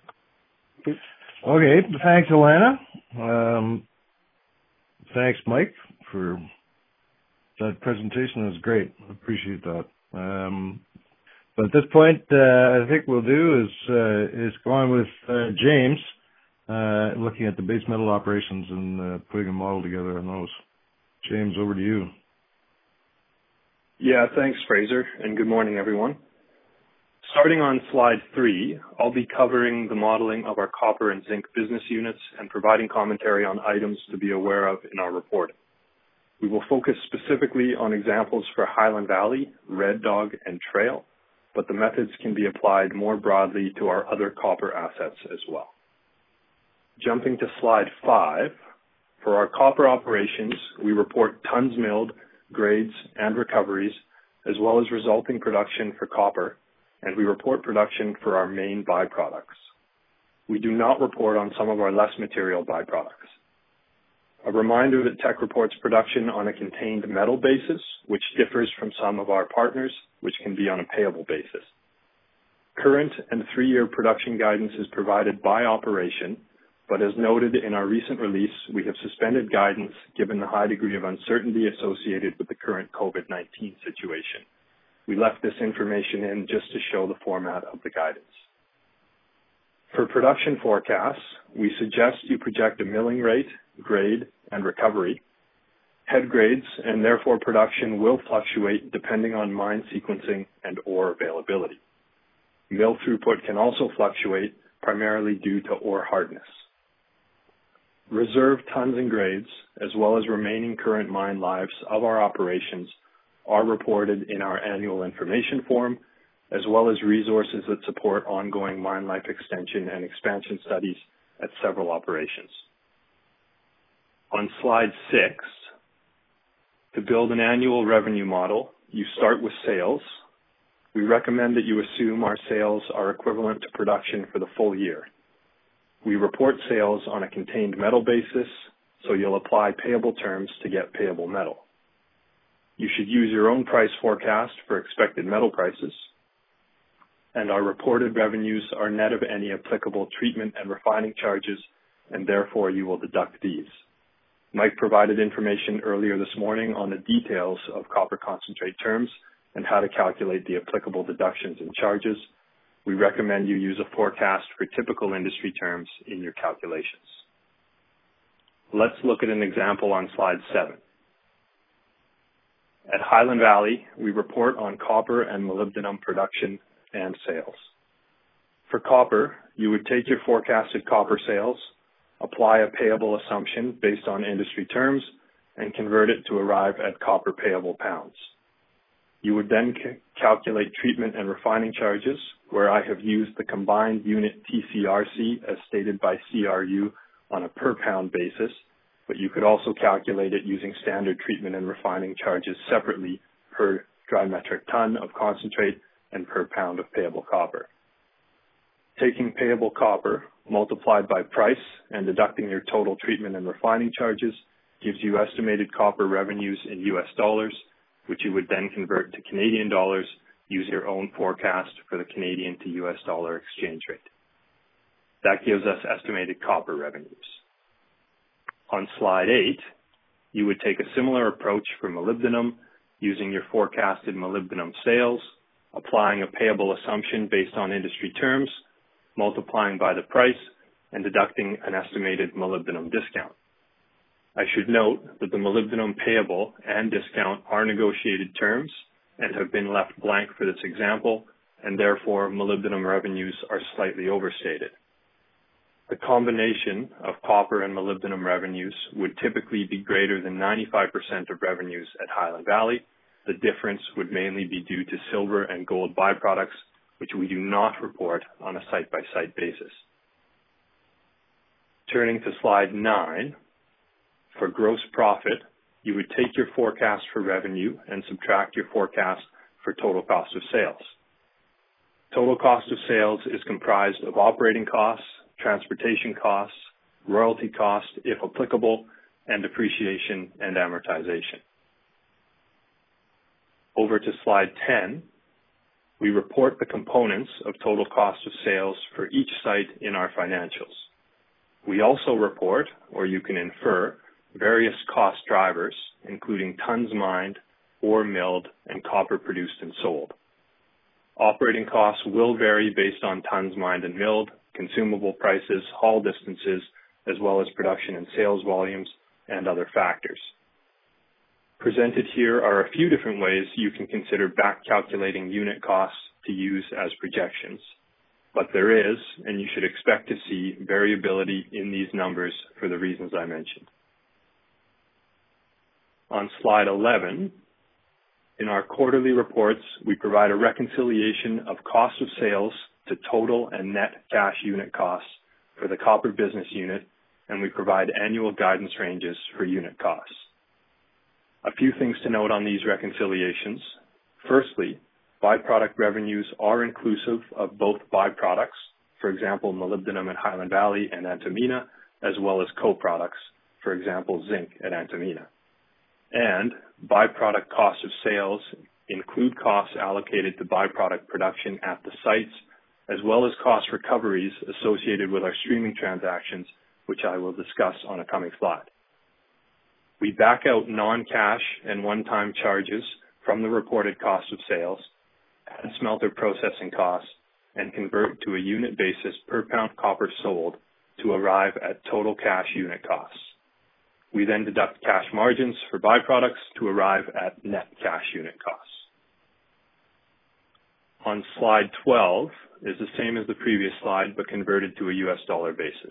[SPEAKER 2] Okay. Thanks, Alana. Um, thanks, Mike, for that presentation. It was great. I appreciate that. Um, but at this point, uh, I think we'll do is uh, is go on with uh, James, uh, looking at the base metal operations and uh, putting a model together on those. James, over to you.
[SPEAKER 5] Yeah, thanks, Fraser, and good morning, everyone. Starting on slide three, I'll be covering the modeling of our copper and zinc business units and providing commentary on items to be aware of in our reporting. We will focus specifically on examples for Highland Valley, Red Dog, and Trail, but the methods can be applied more broadly to our other copper assets as well. Jumping to slide five, for our copper operations, we report tons milled, grades, and recoveries, as well as resulting production for copper, and we report production for our main byproducts. We do not report on some of our less material byproducts. A reminder that Teck reports production on a contained metal basis, which differs from some of our partners, which can be on a payable basis. Current and three-year production guidance is provided by operation, but as noted in our recent release, we have suspended guidance given the high degree of uncertainty associated with the current COVID nineteen situation. We left this information in just to show the format of the guidance. For production forecasts, we suggest you project a milling rate, grade, and recovery. Head grades and therefore production will fluctuate depending on mine sequencing and ore availability. Mill throughput can also fluctuate primarily due to ore hardness. Reserve tons and grades, as well as remaining current mine lives of our operations, are reported in our annual information form, as well as resources that support ongoing mine life extension and expansion studies at several operations. On slide six, to build an annual revenue model, you start with sales. We recommend that you assume our sales are equivalent to production for the full year. We report sales on a contained metal basis, so you'll apply payable terms to get payable metal. You should use your own price forecast for expected metal prices, and our reported revenues are net of any applicable treatment and refining charges, and therefore you will deduct these. Mike provided information earlier this morning on the details of copper concentrate terms and how to calculate the applicable deductions and charges. We recommend you use a forecast for typical industry terms in your calculations. Let's look at an example on slide seven. At Highland Valley, we report on copper and molybdenum production and sales. For copper, you would take your forecasted copper sales, apply a payable assumption based on industry terms, and convert it to arrive at copper payable pounds. You would then c- calculate treatment and refining charges, where I have used the combined unit T C R C as stated by C R U on a per pound basis, but you could also calculate it using standard treatment and refining charges separately per dry metric ton of concentrate and per pound of payable copper. Taking payable copper multiplied by price and deducting your total treatment and refining charges gives you estimated copper revenues in U S dollars, which you would then convert to Canadian dollars. Use your own forecast for the Canadian to U S dollar exchange rate. That gives us estimated copper revenues. On slide eight, you would take a similar approach for molybdenum, using your forecasted molybdenum sales, applying a payable assumption based on industry terms, multiplying by the price, and deducting an estimated molybdenum discount. I should note that the molybdenum payable and discount are negotiated terms and have been left blank for this example, and therefore molybdenum revenues are slightly overstated. The combination of copper and molybdenum revenues would typically be greater than ninety-five percent of revenues at Highland Valley. The difference would mainly be due to silver and gold byproducts, which we do not report on a site-by-site basis. Turning to slide nine, for gross profit, you would take your forecast for revenue and subtract your forecast for total cost of sales. Total cost of sales is comprised of operating costs, transportation costs, royalty costs, if applicable, and depreciation and amortization. Over to slide ten, we report the components of total cost of sales for each site in our financials. We also report, or you can infer, various cost drivers, including tons mined, ore milled, and copper produced and sold. Operating costs will vary based on tons mined and milled, consumable prices, haul distances, as well as production and sales volumes, and other factors. Presented here are a few different ways you can consider back calculating unit costs to use as projections, but there is, and you should expect to see, variability in these numbers for the reasons I mentioned. On slide eleven, in our quarterly reports, we provide a reconciliation of cost of sales to total and net cash unit costs for the copper business unit, and we provide annual guidance ranges for unit costs. A few things to note on these reconciliations. Firstly, byproduct revenues are inclusive of both byproducts, for example, molybdenum at Highland Valley and Antamina, as well as co-products, for example, zinc at Antamina. And byproduct cost of sales include costs allocated to byproduct production at the sites, as well as cost recoveries associated with our streaming transactions, which I will discuss on a coming slide. We back out non-cash and one-time charges from the reported cost of sales, add smelter processing costs, and convert to a unit basis per pound copper sold to arrive at total cash unit costs. We then deduct cash margins for byproducts to arrive at net cash unit costs. On slide twelve is the same as the previous slide, but converted to a U S dollar basis.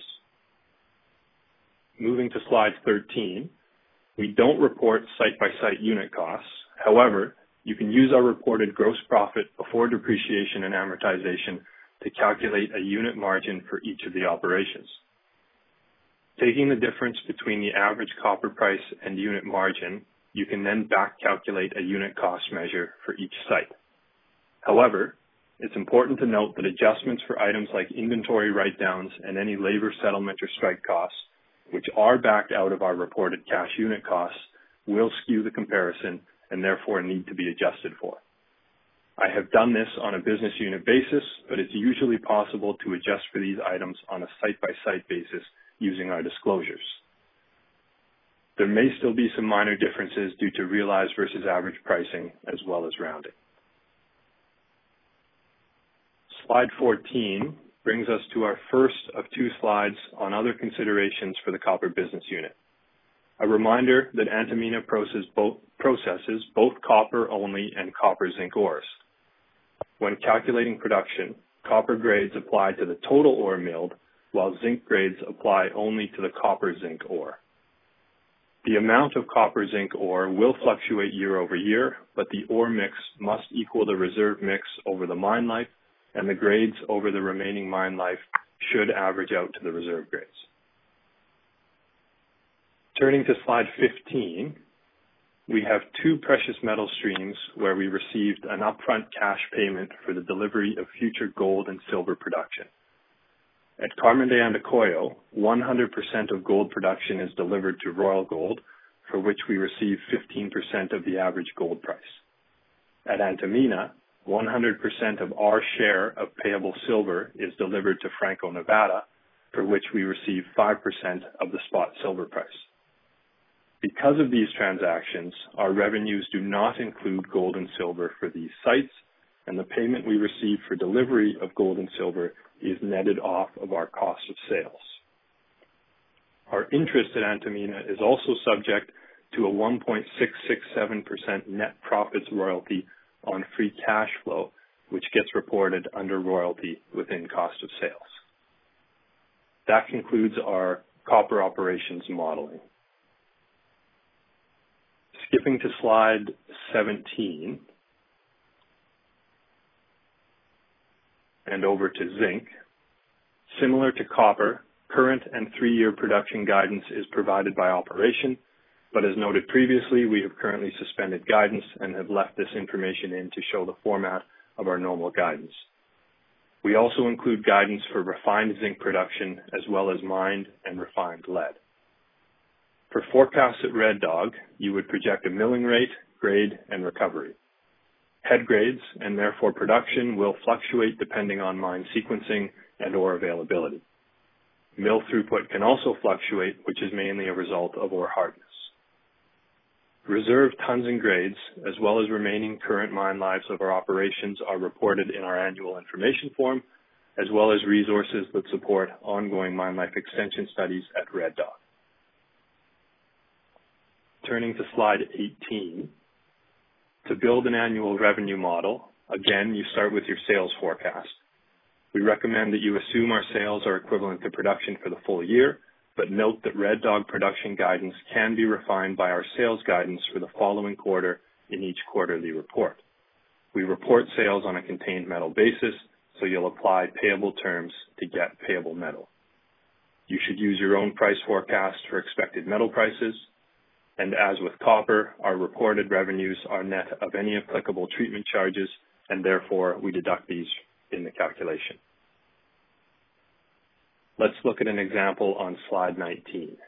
[SPEAKER 5] Moving to slide thirteen, we don't report site-by-site unit costs. However, you can use our reported gross profit before depreciation and amortization to calculate a unit margin for each of the operations. Taking the difference between the average copper price and unit margin, you can then back calculate a unit cost measure for each site. However, it's important to note that adjustments for items like inventory write-downs and any labor settlement or strike costs, which are backed out of our reported cash unit costs, will skew the comparison and therefore need to be adjusted for. I have done this on a business unit basis, but it's usually possible to adjust for these items on a site-by-site basis using our disclosures. There may still be some minor differences due to realized versus average pricing, as well as rounding. Slide fourteen brings us to our first of two slides on other considerations for the copper business unit. A reminder that Antamina processes both, processes both copper only and copper zinc ores. When calculating production, copper grades apply to the total ore milled, while zinc grades apply only to the copper zinc ore. The amount of copper zinc ore will fluctuate year over year, but the ore mix must equal the reserve mix over the mine life, and the grades over the remaining mine life should average out to the reserve grades. Turning to slide fifteen, we have two precious metal streams where we received an upfront cash payment for the delivery of future gold and silver production. At Carmen de Andacollo, one hundred percent of gold production is delivered to Royal Gold, for which we receive fifteen percent of the average gold price. At Antamina, one hundred percent of our share of payable silver is delivered to Franco-Nevada, for which we receive five percent of the spot silver price. Because of these transactions, our revenues do not include gold and silver for these sites, and the payment we receive for delivery of gold and silver is netted off of our cost of sales. Our interest at Antamina is also subject to a one point six six seven percent net profits royalty on free cash flow, which gets reported under royalty within cost of sales. That concludes our copper operations modeling. Skipping to slide seventeen and over to zinc. Similar to copper, current and three-year production guidance is provided by operation, but as noted previously, we have currently suspended guidance and have left this information in to show the format of our normal guidance. We also include guidance for refined zinc production as well as mined and refined lead. For forecasts at Red Dog, you would project a milling rate, grade, and recovery. Head grades, and therefore production, will fluctuate depending on mine sequencing and ore availability. Mill throughput can also fluctuate, which is mainly a result of ore hardness. Reserve tons and grades, as well as remaining current mine lives of our operations, are reported in our annual information form, as well as resources that support ongoing mine life extension studies at Red Dog. Turning to slide eighteen, to build an annual revenue model, Again, you start with your sales forecast. We recommend that you assume our sales are equivalent to production for the full year, but note that Red Dog production guidance can be refined by our sales guidance for the following quarter in each quarterly report. We report sales on a contained metal basis, so you'll apply payable terms to get payable metal. You should use your own price forecast for expected metal prices, and as with copper, our reported revenues are net of any applicable treatment charges, and therefore we deduct these in the calculation. Let's look at an example on slide nineteen.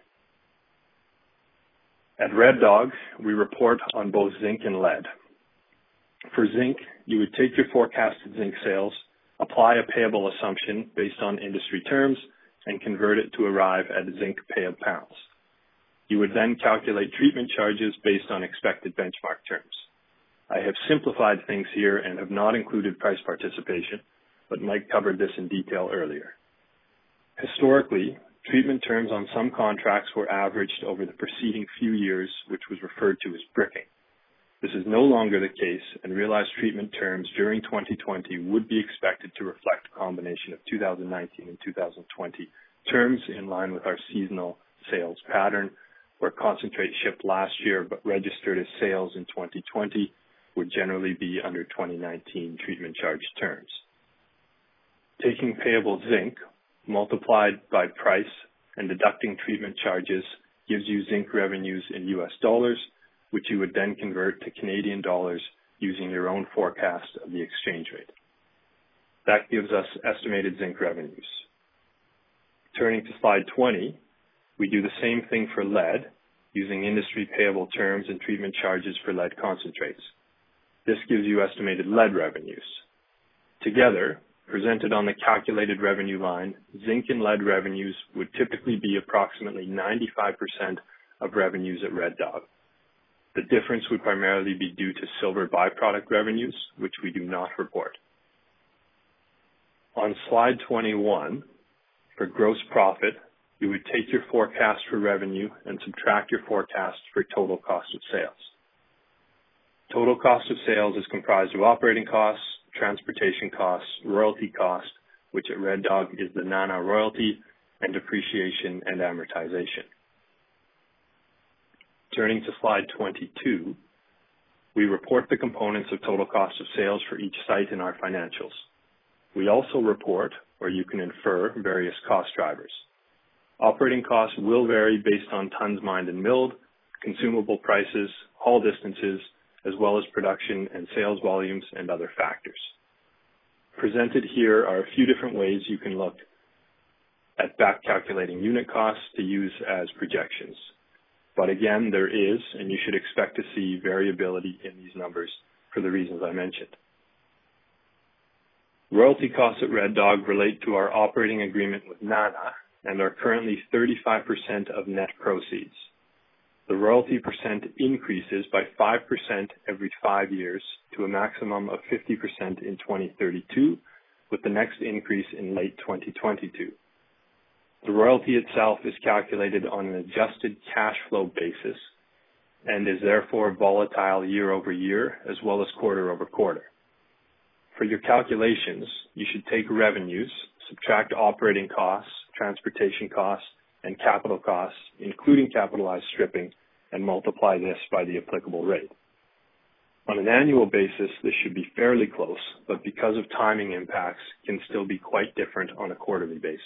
[SPEAKER 5] At Red Dog, we report on both zinc and lead. For zinc, you would take your forecasted zinc sales, apply a payable assumption based on industry terms, and convert it to arrive at zinc payable pounds. You would then calculate treatment charges based on expected benchmark terms. I have simplified things here and have not included price participation, but Mike covered this in detail earlier. Historically, treatment terms on some contracts were averaged over the preceding few years, which was referred to as bricking. This is no longer the case, and realized treatment terms during twenty twenty would be expected to reflect a combination of two thousand nineteen and two thousand twenty terms in line with our seasonal sales pattern, where concentrate shipped last year but registered as sales in twenty twenty would generally be under twenty nineteen treatment charge terms. Taking payable zinc multiplied by price and deducting treatment charges gives you zinc revenues in U S dollars, which you would then convert to Canadian dollars using your own forecast of the exchange rate. That gives us estimated zinc revenues. Turning to slide twenty, we do the same thing for lead using industry payable terms and treatment charges for lead concentrates. This gives you estimated lead revenues. Together, presented on the calculated revenue line, zinc and lead revenues would typically be approximately ninety-five percent of revenues at Red Dog. The difference would primarily be due to silver byproduct revenues, which we do not report. On slide twenty-one, for gross profit, you would take your forecast for revenue and subtract your forecast for total cost of sales. Total cost of sales is comprised of operating costs, transportation costs, royalty cost, which at Red Dog is the NANA royalty, and depreciation and amortization. Turning to slide twenty-two, we report the components of total cost of sales for each site in our financials. We also report, or you can infer, various cost drivers. Operating costs will vary based on tons mined and milled, consumable prices, haul distances, as well as production and sales volumes and other factors. Presented here are a few different ways you can look at back calculating unit costs to use as projections. But again, there is, and you should expect to see variability in these numbers for the reasons I mentioned. Royalty costs at Red Dog relate to our operating agreement with NANA and are currently thirty-five percent of net proceeds. The royalty percent increases by five percent every five years to a maximum of fifty percent in twenty thirty-two, with the next increase in late twenty twenty-two. The royalty itself is calculated on an adjusted cash flow basis and is therefore volatile year over year as well as quarter over quarter. For your calculations, you should take revenues, subtract operating costs, transportation costs, and capital costs, including capitalized stripping, and multiply this by the applicable rate. On an annual basis, this should be fairly close, but because of timing impacts, can still be quite different on a quarterly basis.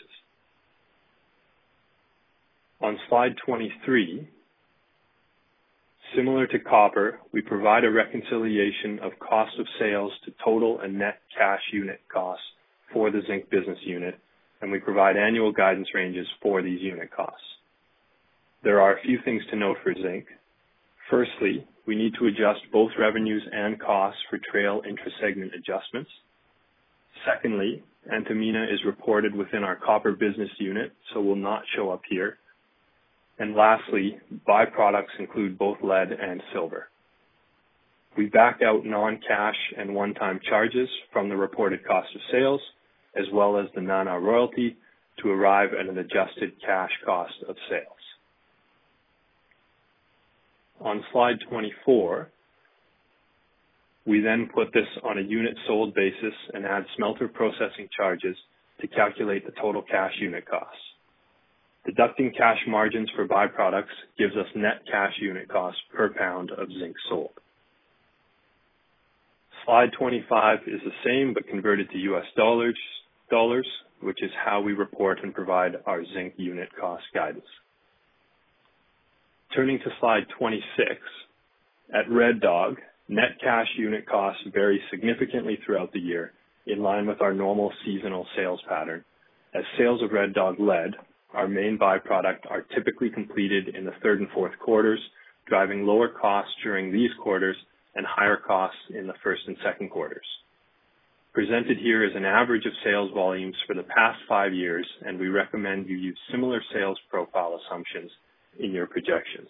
[SPEAKER 5] On slide twenty-three, similar to copper, we provide a reconciliation of cost of sales to total and net cash unit costs for the zinc business unit, and we provide annual guidance ranges for these unit costs. There are a few things to note for zinc. Firstly, we need to adjust both revenues and costs for trail intra-segment adjustments. Secondly, Antamina is reported within our copper business unit, so will not show up here. And lastly, byproducts include both lead and silver. We back out non-cash and one-time charges from the reported cost of sales, as well as the NANA royalty, to arrive at an adjusted cash cost of sales. On slide twenty-four, We then put this on a unit sold basis and add smelter processing charges to calculate the total cash unit costs. Deducting cash margins for byproducts gives us net cash unit costs per pound of zinc sold. Slide twenty-five is the same but converted to U S dollars, dollars, which is how we report and provide our zinc unit cost guidance. Turning to slide twenty-six, at Red Dog, net cash unit costs vary significantly throughout the year, in line with our normal seasonal sales pattern, as sales of Red Dog lead, our main byproduct, are typically completed in the third and fourth quarters, driving lower costs during these quarters and higher costs in the first and second quarters. Presented here is an average of sales volumes for the past five years, and we recommend you use similar sales profile assumptions in your projections.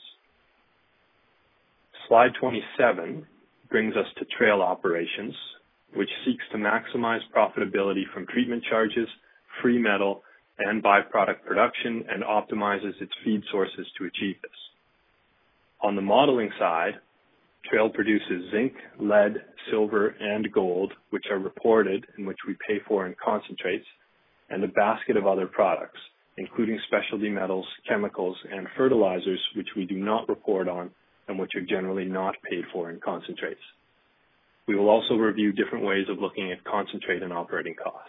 [SPEAKER 5] Slide twenty-seven brings us to Trail Operations, which seeks to maximize profitability from treatment charges, free metal, and byproduct production, and optimizes its feed sources to achieve this. On the modeling side, Trail produces zinc, lead, silver, and gold, which are reported and which we pay for in concentrates, and a basket of other products, including specialty metals, chemicals, and fertilizers, which we do not report on and which are generally not paid for in concentrates. We will also review different ways of looking at concentrate and operating costs.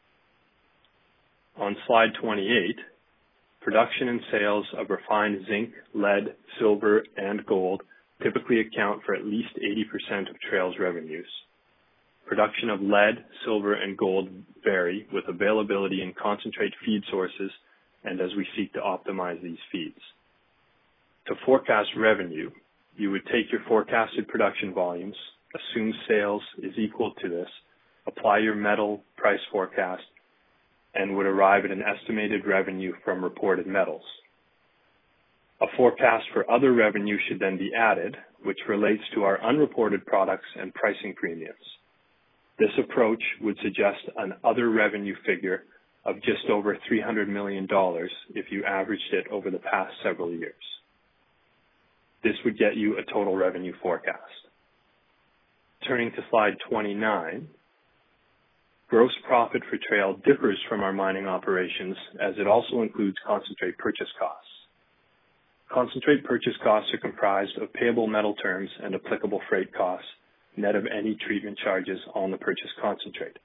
[SPEAKER 5] On slide twenty-eight, production and sales of refined zinc, lead, silver, and gold typically account for at least eighty percent of Trail's revenues. Production of lead, silver, and gold vary with availability in concentrate feed sources and as we seek to optimize these feeds. To forecast revenue, you would take your forecasted production volumes, assume sales is equal to this, apply your metal price forecast, and would arrive at an estimated revenue from reported metals. A forecast for other revenue should then be added, which relates to our unreported products and pricing premiums. This approach would suggest an other revenue figure of just over three hundred million dollars if you averaged it over the past several years. This would get you a total revenue forecast. Turning to slide twenty-nine, gross profit for Trail differs from our mining operations as it also includes concentrate purchase costs. Concentrate purchase costs are comprised of payable metal terms and applicable freight costs, net of any treatment charges on the purchased concentrate.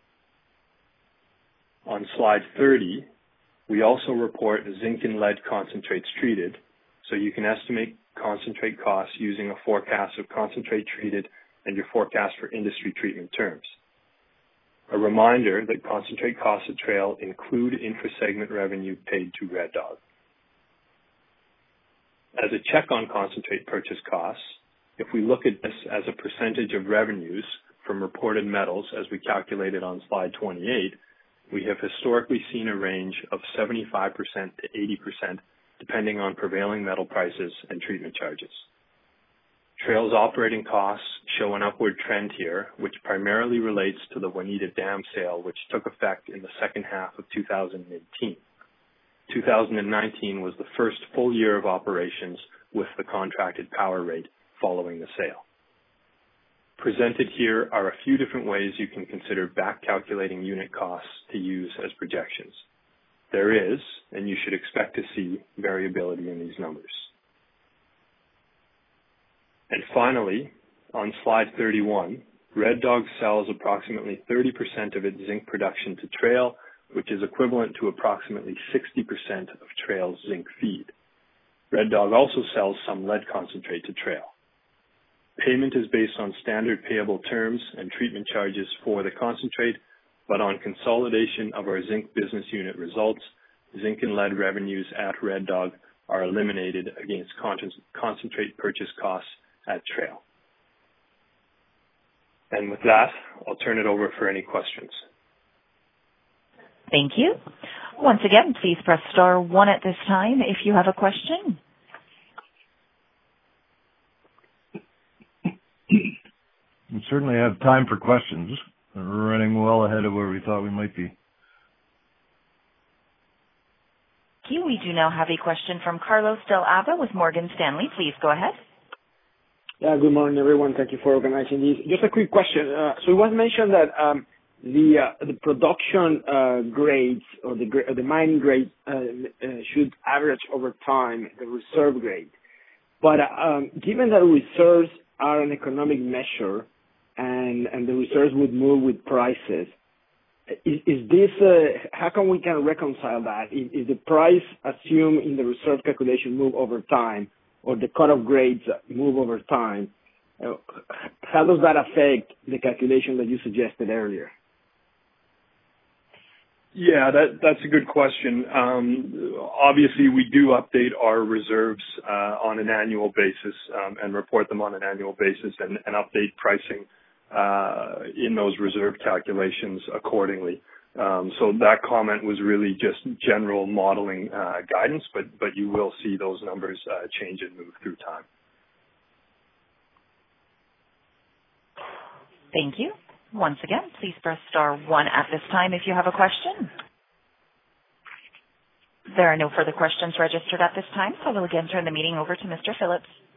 [SPEAKER 5] On slide thirty, we also report zinc and lead concentrates treated, so you can estimate concentrate costs using a forecast of concentrate treated and your forecast for industry treatment terms. A reminder that concentrate costs at Trail include intra-segment revenue paid to Red Dog. As a check on concentrate purchase costs, if we look at this as a percentage of revenues from reported metals as we calculated on slide twenty-eight, we have historically seen a range of seventy-five percent to eighty percent depending on prevailing metal prices and treatment charges. Trail's operating costs show an upward trend here, which primarily relates to the Juanita Dam sale, which took effect in the second half of two thousand eighteen. two thousand nineteen was the first full year of operations with the contracted power rate following the sale. Presented here are a few different ways you can consider back calculating unit costs to use as projections. There is, and you should expect to see, variability in these numbers. And finally, on slide thirty-one, Red Dog sells approximately thirty percent of its zinc production to Trail, which is equivalent to approximately sixty percent of Trail's zinc feed. Red Dog also sells some lead concentrate to Trail. Payment is based on standard payable terms and treatment charges for the concentrate, but on consolidation of our zinc business unit results, zinc and lead revenues at Red Dog are eliminated against concentrate purchase costs at Trail. And with that, I'll turn it over for any questions.
[SPEAKER 1] Thank you. Once again, please press star one at this time if you have a question.
[SPEAKER 2] We certainly have time for questions. We're running well ahead of where we thought we might be.
[SPEAKER 1] Thank you. We do now have a question from Carlos Del Ava with Morgan Stanley. Please go ahead.
[SPEAKER 6] Yeah, good morning, everyone. Thank you for organizing this. Just a quick question. Uh, so it was mentioned that um, the uh, the production uh, grades or the gra- the mining grades uh, uh, should average over time the reserve grade. But um, given that reserves are an economic measure and and the reserves would move with prices, is, is this uh, how can we kind of reconcile that? Is, is the price assumed in the reserve calculation move over time, or the cut-off grades move over time? Uh, how does that affect the calculation that you suggested earlier?
[SPEAKER 5] Yeah, that, that's a good question. Um, obviously, we do update our reserves uh, on an annual basis um, and report them on an annual basis and, and update pricing uh, in those reserve calculations accordingly. Um, so that comment was really just general modeling uh, guidance, but, but you will see those numbers uh, change and move through time.
[SPEAKER 1] Thank you. Once again, please press star one at this time if you have a question. There are no further questions registered at this time, so we'll again turn the meeting over to Mister Phillips.